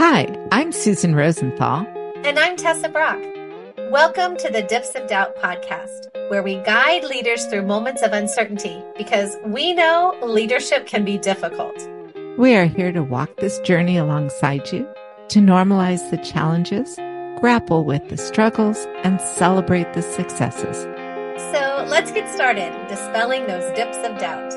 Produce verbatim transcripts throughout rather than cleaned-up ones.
Hi, I'm Susan Rosenthal. And I'm Tessa Brock. Welcome to the Dips of Doubt podcast, where we guide leaders through moments of uncertainty because we know leadership can be difficult. We are here to walk this journey alongside you, to normalize the challenges, grapple with the struggles, and celebrate the successes. So let's get started dispelling those dips of doubt.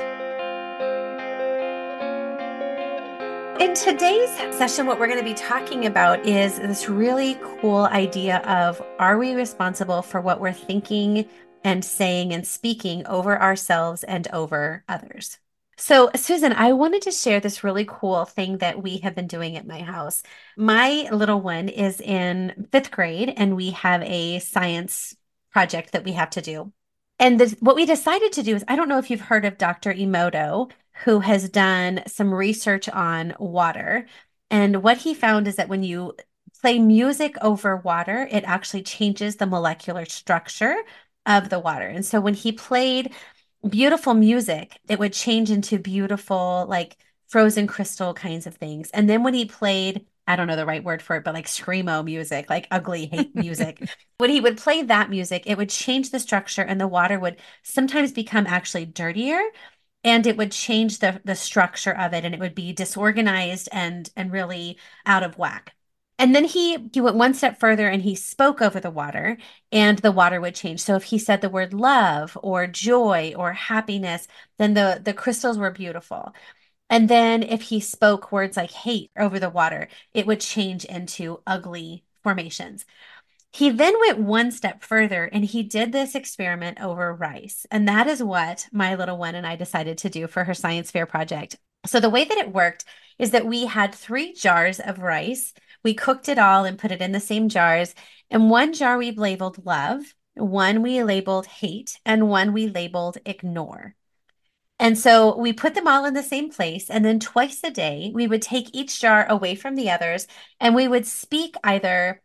In today's session, what we're going to be talking about is this really cool idea of, are we responsible for what we're thinking and saying and speaking over ourselves and over others? So, Susan, I wanted to share this really cool thing that we have been doing at my house. My little one is in fifth grade, and we have a science project that we have to do. And this, what we decided to do is, I don't know if you've heard of Doctor Emoto, who has done some research on water. And what he found is that when you play music over water, it actually changes the molecular structure of the water. And so when he played beautiful music, it would change into beautiful, like frozen crystal kinds of things. And then when he played, I don't know the right word for it, but like screamo music, like ugly hate music, when he would play that music, it would change the structure and the water would sometimes become actually dirtier, and it would change the the structure of it, and it would be disorganized and and really out of whack. And then he he went one step further and he spoke over the water, and the water would change. So if he said the word love or joy or happiness, then the the crystals were beautiful. And then if he spoke words like hate over the water, it would change into ugly formations. He then went one step further and he did this experiment over rice. And that is what my little one and I decided to do for her science fair project. So the way that it worked is that we had three jars of rice. We cooked it all and put it in the same jars. And one jar we labeled love, one we labeled hate, and one we labeled ignore. And so we put them all in the same place. And then twice a day, we would take each jar away from the others and we would speak either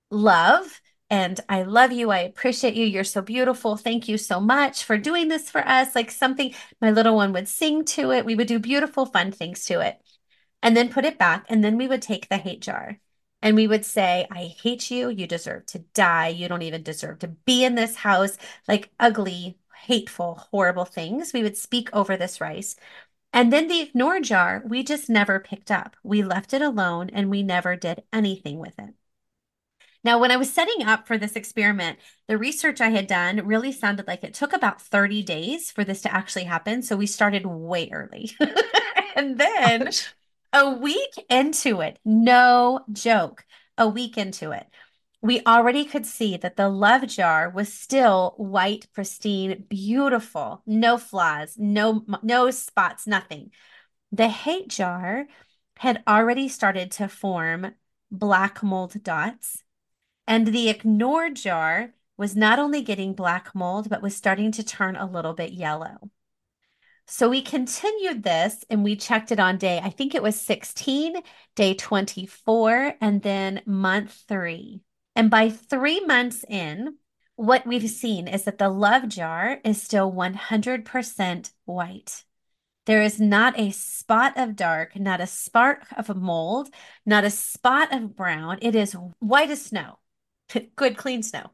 love and I love you. I appreciate you. You're so beautiful. Thank you so much for doing this for us. Like something my little one would sing to it. We would do beautiful, fun things to it and then put it back. And then we would take the hate jar and we would say, I hate you. You deserve to die. You don't even deserve to be in this house. Like ugly, hateful, horrible things. We would speak over this rice. And then the ignore jar, we just never picked up. We left it alone and we never did anything with it. Now, when I was setting up for this experiment, the research I had done really sounded like it took about thirty days for this to actually happen. So we started way early. And then a week into it, no joke, a week into it, we already could see that the love jar was still white, pristine, beautiful, no flaws, no no spots, nothing. The hate jar had already started to form black mold dots, and the ignore jar was not only getting black mold, but was starting to turn a little bit yellow. So we continued this and we checked it on day, I think it was sixteen, day twenty-four, and then month three. And by three months in, what we've seen is that the love jar is still one hundred percent white. There is not a spot of dark, not a spark of mold, not a spot of brown. It is white as snow. Good, clean snow.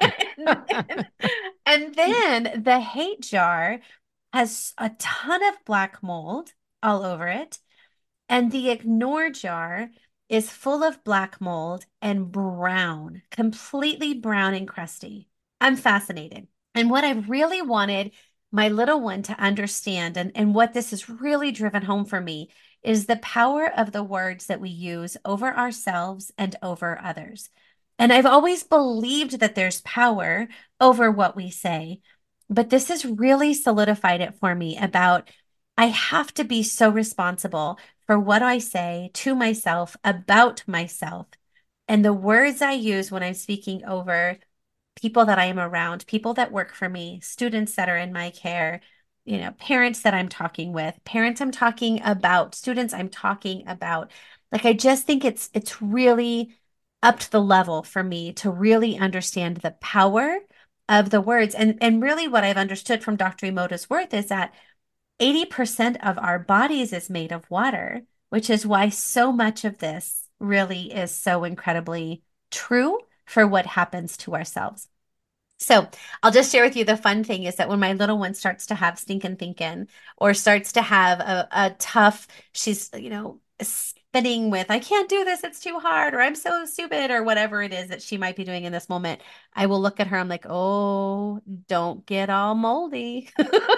And then the hate jar has a ton of black mold all over it. And the ignore jar is full of black mold and brown, completely brown and crusty. I'm fascinated. And what I really wanted my little one to understand, and, and what this has really driven home for me, is the power of the words that we use over ourselves and over others. And I've always believed that there's power over what we say, but this has really solidified it for me about I have to be so responsible for what I say to myself about myself and the words I use when I'm speaking over people that I am around, people that work for me, students that are in my care, you know, parents that I'm talking with, parents I'm talking about, students I'm talking about. Like I just think it's it's really upped the level for me to really understand the power of the words. And and really what I've understood from Doctor Emoto's work is that eighty percent of our bodies is made of water, which is why so much of this really is so incredibly true for what happens to ourselves. So I'll just share with you the fun thing is that when my little one starts to have stinking thinking or starts to have a, a tough, she's, you know, spinning with, I can't do this, it's too hard, or I'm so stupid, or whatever it is that she might be doing in this moment, I will look at her, I'm like, oh, don't get all moldy.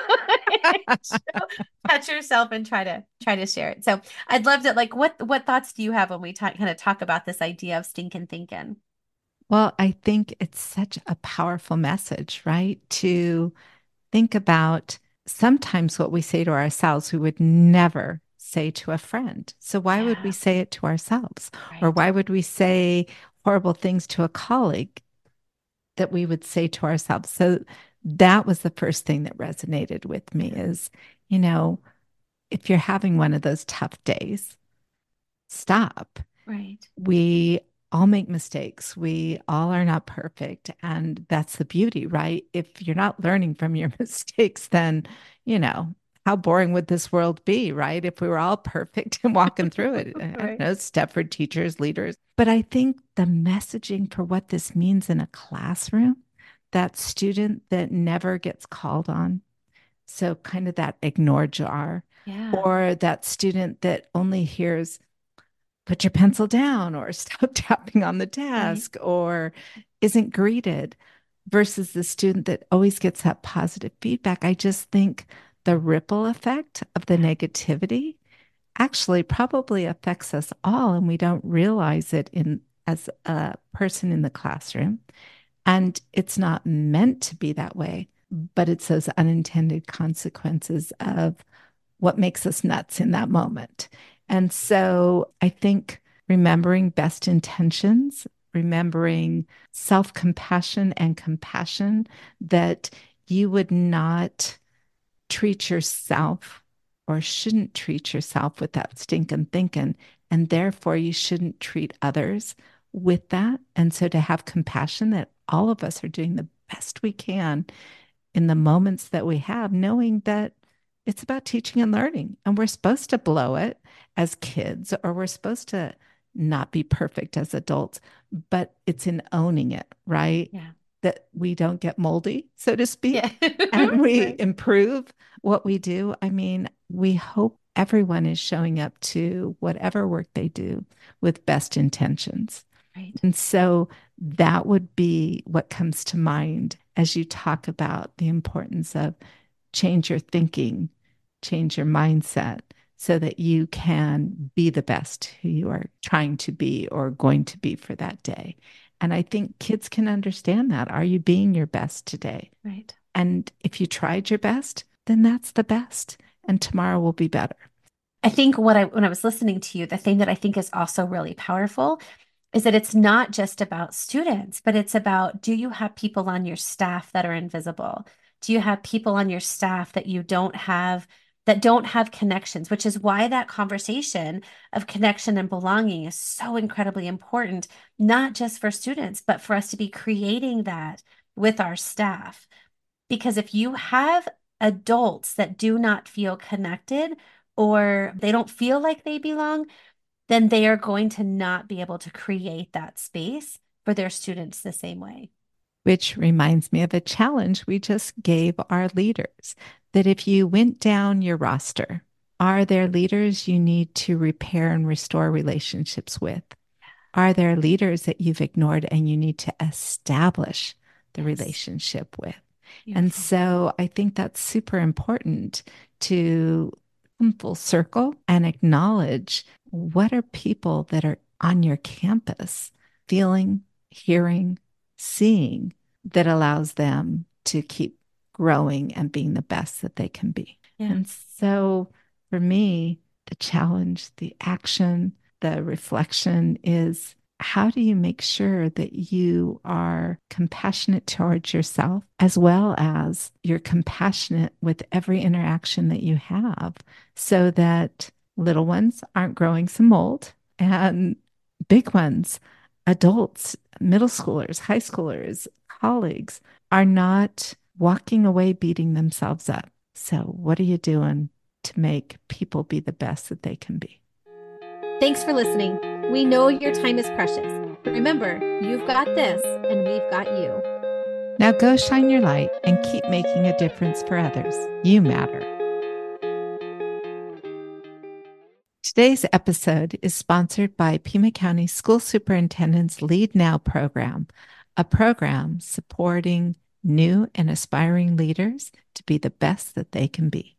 Catch yourself and try to try to share it. So I'd love to like what what thoughts do you have when we talk kind of talk about this idea of stinking thinking? Well, I think it's such a powerful message, right? To think about sometimes what we say to ourselves, we would never say to a friend. So why would we Yeah, say it to ourselves? Or right. why would we say horrible things to a colleague that we would say to ourselves? So that was the first thing that resonated with me Yeah, is, you know, if you're having one of those tough days, stop. right. We all make mistakes. We all are not perfect. And that's the beauty, right? If you're not learning from your mistakes, then, you know, how boring would this world be, right? If we were all perfect and walking through it. I don't Right. know, Stepford teachers, leaders. But I think the messaging for what this means in a classroom, that student that never gets called on. So, kind of that ignore jar, Yeah, or that student that only hears, put your pencil down or stop tapping on the right. desk or isn't greeted versus the student that always gets that positive feedback. I just think the ripple effect of the Yeah, negativity actually probably affects us all and we don't realize it in as a person in the classroom. And it's not meant to be that way, but it's those unintended consequences of what makes us nuts in that moment. right. And so I think remembering best intentions, remembering self compassion and compassion, that you would not treat yourself or shouldn't treat yourself with that stinking thinking. And therefore, you shouldn't treat others with that. And so to have compassion that all of us are doing the best we can in the moments that we have, knowing that it's about teaching and learning. And we're supposed to blow it as kids, or we're supposed to not be perfect as adults, but it's in owning it, right? Yeah. That we don't get moldy, so to Yeah. speak, and we Right. improve what we do. I mean, we hope everyone is showing up to whatever work they do with best intentions. Right. And so that would be what comes to mind as you talk about the importance of change your thinking, change your mindset so that you can be the best who you are trying to be or going to be for that day. And I think kids can understand that. Are you being your best today? Right. And if you tried your best, then that's the best. And tomorrow will be better. I think what I when I was listening to you, the thing that I think is also really powerful is that it's not just about students, but it's about do you have people on your staff that are invisible? Do you have people on your staff that you don't have that don't have connections, which is why that conversation of connection and belonging is so incredibly important, not just for students, but for us to be creating that with our staff. Because if you have adults that do not feel connected or they don't feel like they belong, then they are going to not be able to create that space for their students the same way. Which reminds me of a challenge we just gave our leaders that if you went down your roster, are there leaders you need to repair and restore relationships with? Are there leaders that you've ignored and you need to establish the Yes, relationship with? And beautiful. so I think that's super important to come full circle and acknowledge what are people that are on your campus feeling, hearing, seeing that allows them to keep growing and being the best that they can be. Yeah, And so for me, the challenge, the action, the reflection is how do you make sure that you are compassionate towards yourself as well as you're compassionate with every interaction that you have so that little ones aren't growing some mold and big ones, adults, middle schoolers, high schoolers, colleagues are not walking away beating themselves up. So, what are you doing to make people be the best that they can be? thanks for listening. We know your time is precious. Remember, you've got this and we've got you. Now go shine your light and keep making a difference for others. You matter. Today's episode is sponsored by Pima County School Superintendent's Lead Now program, a program supporting new and aspiring leaders to be the best that they can be.